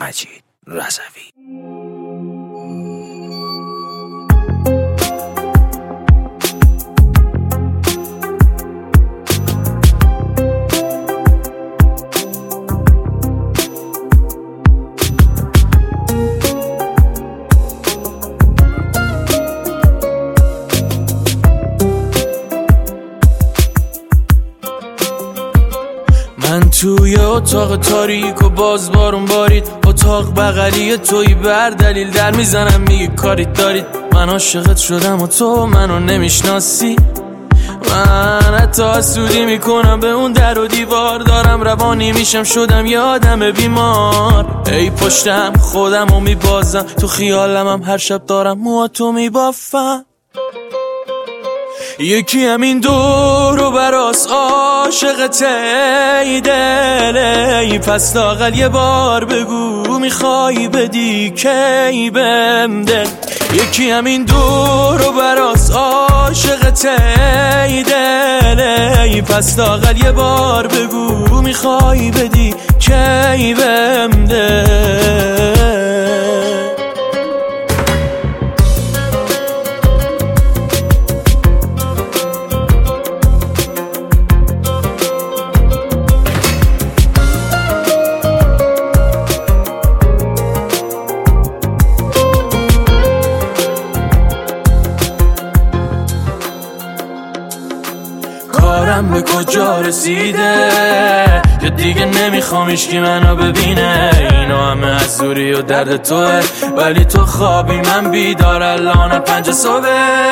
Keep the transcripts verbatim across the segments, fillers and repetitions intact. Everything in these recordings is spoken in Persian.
مجید رضوی. من توی اتاق تاریک و باز بارون بارید، اتاق بغلی توی بر دلیل در میزنم میگی کاریت دارید. من عاشقت شدم و تو منو نمیشناسی. من حتی حسودی میکنم به اون در و دیوار، دارم روانی میشم شدم یادم بیمار. ای پشتم خودم رو میبازم، تو خیالمم هر شب دارم موهاتو میبافم. یکی همین دور و براس عاشقته ای دل، ای پس لااقل یه بار بگو میخوای بدی کی بهم دل. یکی همین دور و براس عاشقته ای دل، ای پس لااقل یه بار بگو میخوای بدی کی بهم دل. کارم به کجا رسیده یا دیگه نمیخوام هیچکی منو ببینه؟ اینا همه از دوری و درد توه، ولی تو خوابی من بیدار الان پنج صبح.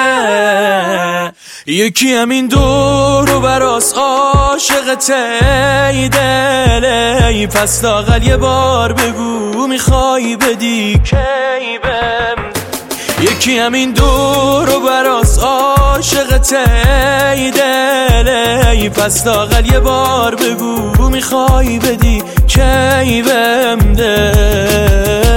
یکی همین دور و براس عاشقته ای دل، ای پس لااقل یه بار بگو میخوای بدی کی بهم. یکی همین دور و براس عاشقته ای دل، ای پس لااقل یه بار بگو میخوای بدی کی بهم دل.